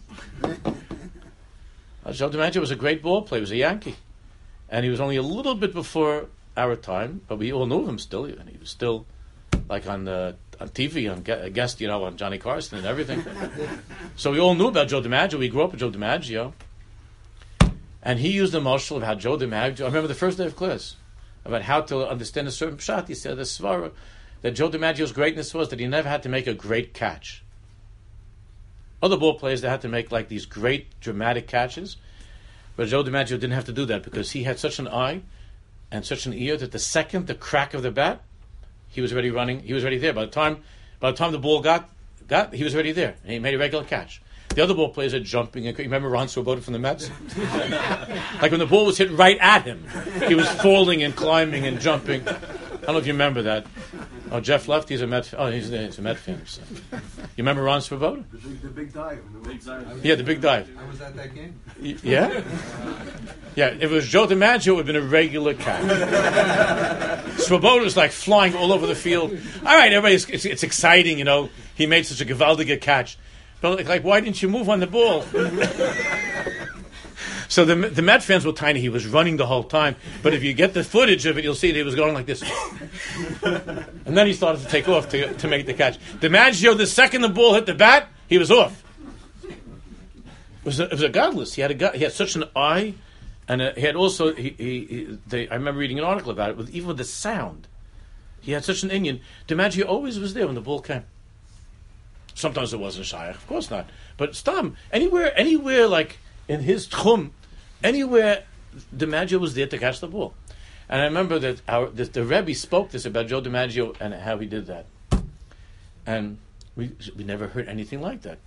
uh, Joe DiMaggio was a great ball player. He was a Yankee, and he was only a little bit before our time, but we all knew him still, and he was still like on the on T V, on a guest, you know, on Johnny Carson and everything. So we all knew about Joe DiMaggio. We grew up with Joe DiMaggio, and he used the mashal of how Joe DiMaggio. I remember the first day of class about how to understand a certain pshat. He said the svara that Joe DiMaggio's greatness was that he never had to make a great catch. Other ball players, they had to make like these great dramatic catches, but Joe DiMaggio didn't have to do that because he had such an eye and such an ear that the second the crack of the bat, he was already running. He was already there. By the time, by the time the ball got got, he was already there, and he made a regular catch. The other ball players are jumping. And, you remember Ron Swoboda from the Mets? Like when the ball was hit right at him, he was falling and climbing and jumping. I don't know if you remember that. Oh, Jeff left. He's a Met. Oh, he's, he's a Met fan. So. You remember Ron Swoboda? The big, the big dive. The big dive. Yeah, the big dive. I was at that game. Y- yeah? Yeah, if it was Joe DiMaggio, it would have been a regular catch. Swoboda was like flying all over the field. All right, everybody, it's, it's exciting, you know. He made such a gewaldige catch. But like, like, why didn't you move on the ball? So the the Met fans were tiny. He was running the whole time. But if you get the footage of it, you'll see that he was going like this. And then he started to take off to to make the catch. DiMaggio, the second the ball hit the bat, he was off. It was a, it was a godless. He had a he had such an eye, and a, he had also he, he, he they, I remember reading an article about it with even with the sound. He had such an Indian. DiMaggio always was there when the ball came. Sometimes it wasn't Shaykh, of course not. But Stam, anywhere, anywhere like in his tchum, anywhere DiMaggio was there to catch the ball. And I remember that our that the Rebbe spoke this about Joe DiMaggio and how he did that. And we we never heard anything like that.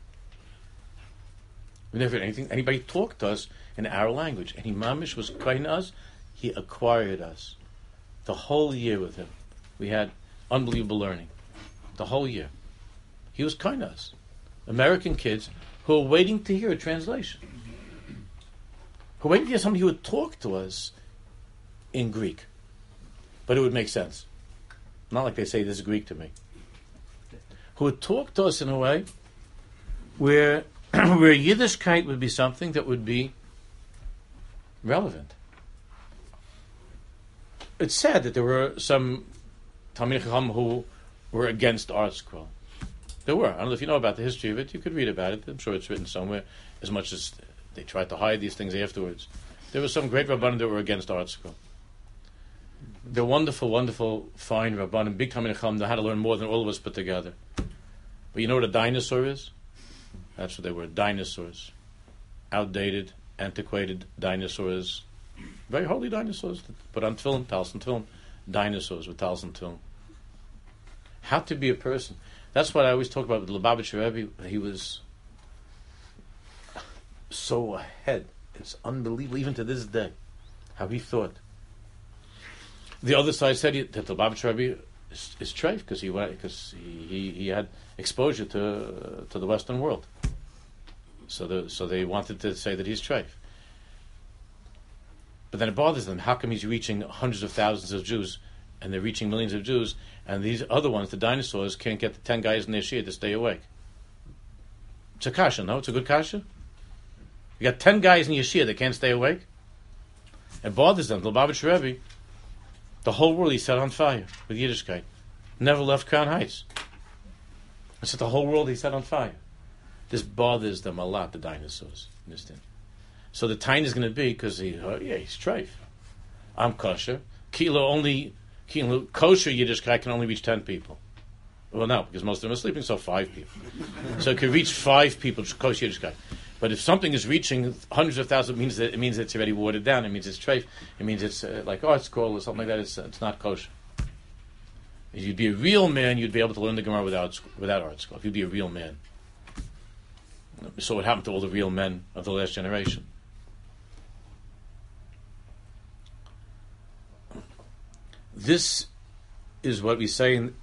We never heard anything. Anybody talked to us in our language. And he mamish was kind to us. He acquired us. The whole year with him, we had unbelievable learning. The whole year. He was kind to us. American kids who were waiting to hear a translation. Who were waiting to hear somebody who would talk to us in Greek. But it would make sense. Not like they say this is Greek to me. Who would talk to us in a way where, where Yiddishkeit would be something that would be relevant. It's sad that there were some Talmidei Chacham who were against Art Scroll. There were. I don't know if you know about the history of it. You could read about it. I'm sure it's written somewhere, as much as they tried to hide these things afterwards. There were some great Rabbanim that were against Art Scroll. They're wonderful, wonderful, fine Rabbanim, big Talmidei Chacham, know how to learn more than all of us put together. But you know what a dinosaur is? That's what they were, dinosaurs. Outdated, antiquated dinosaurs. Very holy dinosaurs. Put on tefillin, talis and tefillin. Dinosaurs with talis and tefillin. How to be a person. That's what I always talk about with Lubavitcher Rebbe. He was so ahead. It's unbelievable, even to this day, how he thought. The other side said he, that the Lubavitcher Rebbe is, is treif because he because he, he, he had exposure to uh, to the Western world. So the, so they wanted to say that he's treif. But then it bothers them. How come he's reaching hundreds of thousands of Jews, and they're reaching millions of Jews, and these other ones, the dinosaurs, can't get the ten guys in their shia to stay awake? It's a kasha, no? It's a good kasha. You got ten guys in your shia that can't stay awake. It bothers them. The Lubavitcher Rebbe, the whole world he set on fire with Yiddishkeit. Never left Crown Heights. I said the whole world he set on fire. This bothers them a lot, the dinosaurs. Understand? So the time is going to be, because he, oh, yeah, he's treif. I'm kosher. Kilo only, kilo, kosher Yiddishkeit can only reach ten people. Well, no, because most of them are sleeping, so five people. So it can reach five people, kosher Yiddishkeit. But if something is reaching hundreds of thousands, it means that it means it's already watered down. It means it's treif. It means it's uh, like Art Scroll or something like that. It's, uh, it's not kosher. If you'd be a real man, you'd be able to learn the Gemara without without Art Scroll. If you'd be a real man. So what happened to all the real men of the last generation? This is what we say in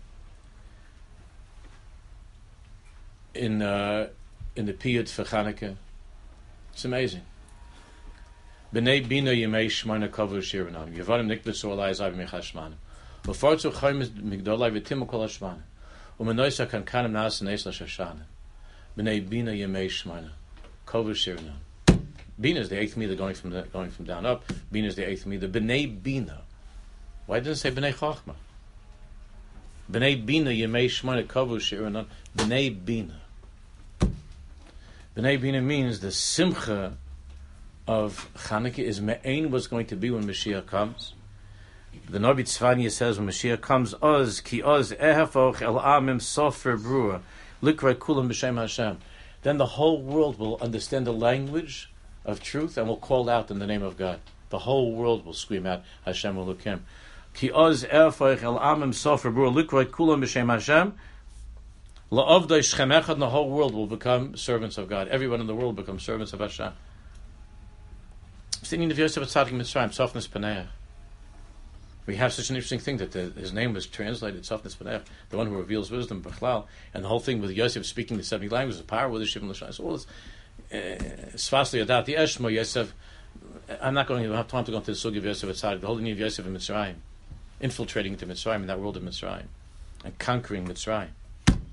in, uh, in the Piyut for Chanukah. It's amazing. B'nei bina yemei shmona kavu shiranam. Yevarim nikbesu alai zav mechashmanim. Ufartzu chayim migdolai v'timu kol hashmanim. Umenoisa kankanim nas neis l'shashanim. B'nei bina yemei shmona kavu shiranam. Bina is the eighth meter going from the, going from down up. Bina is the eighth meter. B'nei bina. Why didn't it say b'nei chachma? B'nei bina yemei shmona kavu shiranam. B'nei bina. B'nei bina means the simcha of Chanukah is me'ain what's going to be when Mashiach comes. The Navi Tzvania says when Mashiach comes, Oz ki oz ehafoch el amim sofer brua likrei kulam b'shem Hashem. Then the whole world will understand the language of truth and will call out in the name of God. The whole world will scream out Hashem Elokim. Ki oz ehafoch el amim sofer brua likrei kulam b'shem Hashem. La'avdai shchem echad, and the whole world will become servants of God. Everyone in the world becomes servants of Hashem. Sitting in the Yosef Atzadik Mitzrayim, Softness Paneach. We have such an interesting thing that the, his name was translated, Softness Paneach, the one who reveals wisdom, Bechlal, and the whole thing with Yosef speaking the seventy languages, the power with the Shivim L'Shai. So all this, Svasli Adat, the Eshmo, Yosef, I'm not going to have time to go into the Sugi of Yosef Atzadik, the whole thing of Yosef in Mitzrayim, infiltrating into Mitzrayim, in that world of Mitzrayim, and conquering Mitzrayim.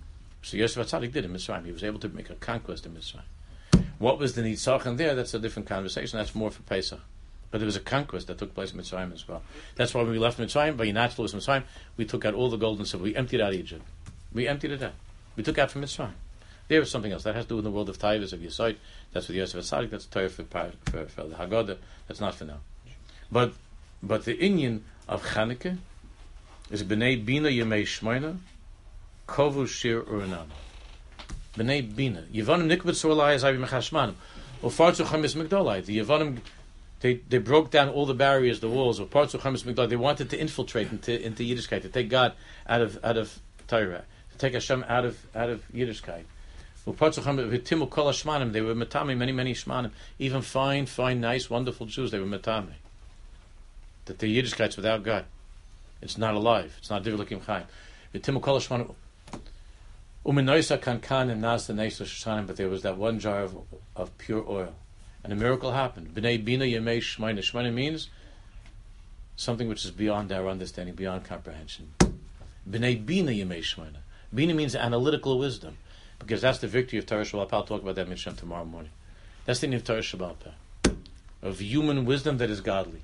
So Yosef HaTzadik did in Mitzrayim. He was able to make a conquest in Mitzrayim. What was the Nitzachon there? That's a different conversation. That's more for Pesach. But there was a conquest that took place in Mitzrayim as well. That's why when we left Mitzrayim, by Yinatzel was Mitzrayim, we took out all the gold and silver. We emptied out Egypt. We emptied it out. We took out from Mitzrayim. There was something else. That has to do with the world of Taivas, of Yesod. That's with Yosef HaTzadik. That's Torah for, for, for the Haggadah. That's not for now. But but the Inyan of Chanukah is B'nai Bina Yemei Shmoina Kovu Shir Uranan. B'nai Bina. Yevonim Nikbet Surlai Azavi Mechashmanim. Or Farzu Chamis Migdolai. The Yevonim, they, they broke down all the barriers, the walls. Or Farzu Chamis Migdolai. They wanted to infiltrate into, into Yiddishkeit, to take God out of out of Torah, to take Hashem out of out of Yiddishkeit. Or Farzu Chamis V'timu Kol Hashmanim. They were Matami, many, many Shmanim. Even fine, fine, nice, wonderful Jews, they were Matami. That the Yiddishkeit's without God. It's not alive. It's not Divlikim Chaim. V'timu Kol Hashmanim. Umenoisa kankan and nas the neisa shoshanim, but there was that one jar of, of pure oil, and a miracle happened. B'nei bina yemei shmeina. Shmeina means something which is beyond our understanding, beyond comprehension. B'nei bina yemei shmeina. Bina means analytical wisdom, because that's the victory of Torah Shabbat Peh. I'll talk about that in Shem tomorrow morning. That's the name of Torah Shabbat Peh, of human wisdom that is godly.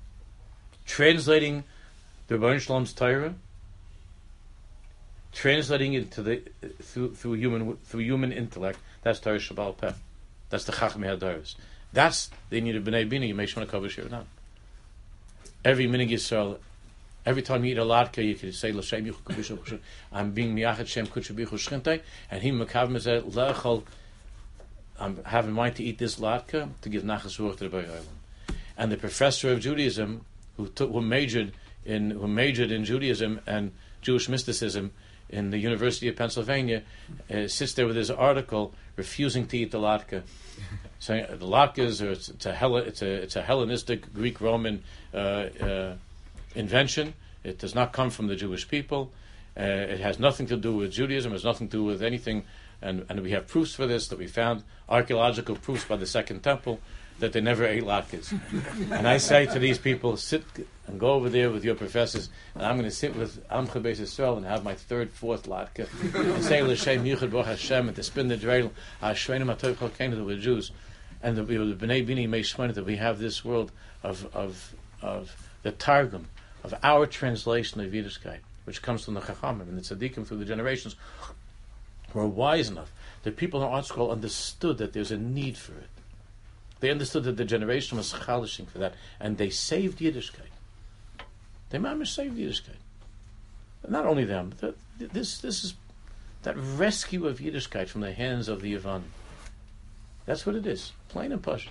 Translating the Rebbeinu Shalom's Torah, translating it to the through through human through human intellect. That's Torah Shabbat Peh. That's the Chachmei Hadaros. That's the need of B'nai Bina. You may shmona kavush here now. Every minig Yisrael, every time you eat a latke, you can say L'Shem Yichud Kavush. I'm being Miyachet Shem Kudsha Bichu Shchintei, and him Makav Mezeh Lechol. I'm having in mind to eat this latke to give Nachas Ruach to the Bnei Olam. And the professor of Judaism, who took, who majored in who majored in Judaism and Jewish mysticism in the University of Pennsylvania, uh, sits there with his article refusing to eat the latke, saying the latkes are it's, it's a Hell, it's a it's a Hellenistic Greek Roman uh, uh, invention. It does not come from the Jewish people. Uh, it has nothing to do with Judaism. It has nothing to do with anything, and and we have proofs for this that we found archaeological proofs by the Second Temple that they never ate latkes. And I say to these people, sit and go over there with your professors, and I'm going to sit with Amcha Beis Yisrael and have my third, fourth latke, and say L'Shem Yichud Baruch Hashem, and to spin the dreidel, Hashveinu Matoich Chalkeinu, that we're Jews, and that we the B'nai Bini Mei Shmona, that we have this world of of of the Targum, of our translation of Yiddishkeit, which comes from the Chachamim and the Tzaddikim through the generations, who are wise enough that people in Art Scroll understood that there's a need for it. They understood that the generation was chalishing for that, and they saved Yiddishkeit. They mamish saved Yiddishkeit. But not only them, but this this is that rescue of Yiddishkeit from the hands of the Yavanim. That's what it is, plain and pashut.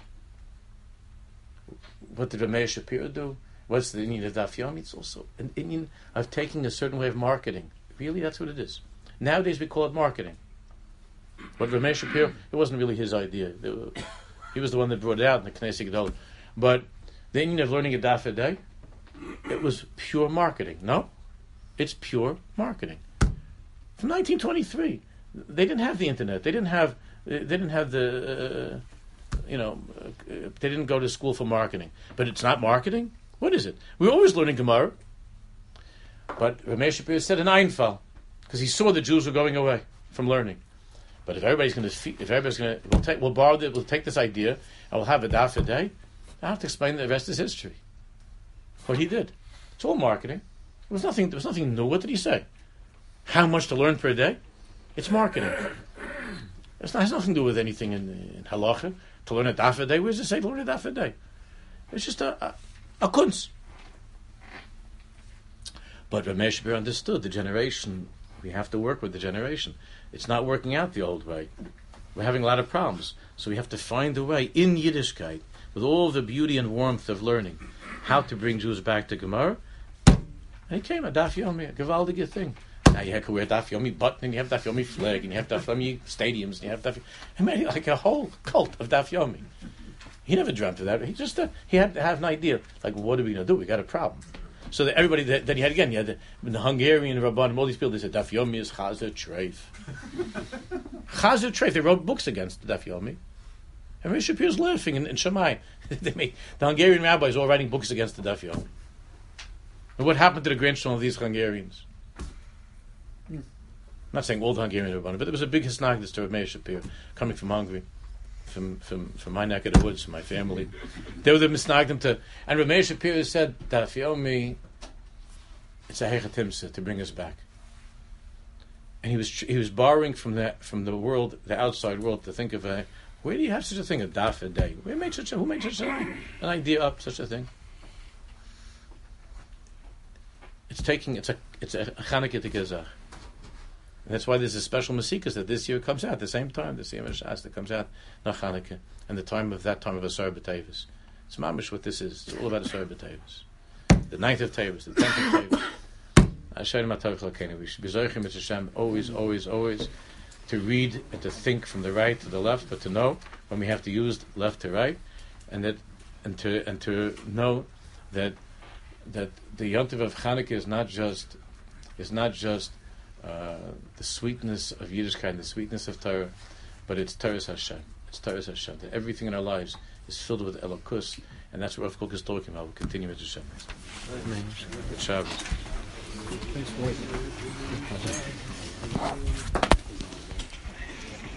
What did Rameir Shapiro do? What's the Inyan of Daf Yomi? It's also an Inyan of taking a certain way of marketing. Really, that's what it is. Nowadays we call it marketing. But Rameir Shapiro, it wasn't really his idea. He was the one that brought it out in the Knesset Gedolah. But the Inyan of learning a Daf a day, it was pure marketing. No, it's pure marketing. From nineteen twenty-three, they didn't have the internet. They didn't have. They didn't have the. Uh, you know, uh, they didn't go to school for marketing. But it's not marketing. What is it? We're always learning Gemara. But Rameir Shapiro said an Einfall, because he saw the Jews were going away from learning. But if everybody's going to, if everybody's going to, we'll take, we'll borrow it, we'll take this idea, and we'll have a daf a day. I have to explain the rest is history. What he did, it's all marketing. There was nothing. There was nothing new. What did he say? How much to learn per day? It's marketing. It's not, it has nothing to do with anything in, in halacha. To learn a daf a day, where does it say learn a daf a day? It's just a a, a kunz. But Rameir Shapiro understood the generation. We have to work with the generation. It's not working out the old way. We're having a lot of problems. So we have to find a way in Yiddishkeit, with all the beauty and warmth of learning, how to bring Jews back to Gemara. And he came, a Daf Yomi, a gewaldige thing. Now you have to wear Daf Yomi button, and you have Daf Yomi flag, and you have Daf Yomi stadiums, and you have Daf He made like a whole cult of Daf Yomi. He never dreamt of that. He just, uh, he had to have an idea, like, what are we going to do? We got a problem. So that everybody that, that he had again, he had the, the Hungarian Rabbanim, all these people. They said Daf Yomi is Chazer Treif. Chazer Treif. They wrote books against Daf Yomi. And Rameir Shapiro's laughing in, in Shammai. They made the Hungarian rabbis all writing books against the Daf Yomi. And what happened to the grandchildren of these Hungarians? not saying all the Hungarian Rabbanim, but there was a big hisnagdus to Rav Meir Shapiro coming from Hungary, from, from, from my neck of the woods, from my family. They were the misnagdim to, and Rav Meir Shapiro said that if you owe me, it's a hechatimsa to bring us back. And he was he was borrowing from the from the world, the outside world, to think of a, where do you have such a thing, a daf a day? Where made such a, who made such a, an idea up, such a thing? It's taking it's a it's a Chanukah to Gezach. That's why there's a special Masikas that this year comes out at the same time. This year Shas that comes out not Chanukah, and the time of that time of Asar B'Tevis. It's mamish what this is. It's all about Asar B'Tevis. The ninth of Tevis, the tenth of Tevis. We should be zochim with Hashem always, always, always to read and to think from the right to the left, but to know when we have to use left to right, and that and to and to know that that the Yontiv of Chanukah is not just is not just uh, the sweetness of Yiddishkeit, the sweetness of Torah, but it's Torah's Hashem. It's Torah's Hashem. That everything in our lives is filled with Elokus, and that's what Rav Kook is talking about. We'll continue with Hashem. Amen. Good Shabbos. Thanks for waiting.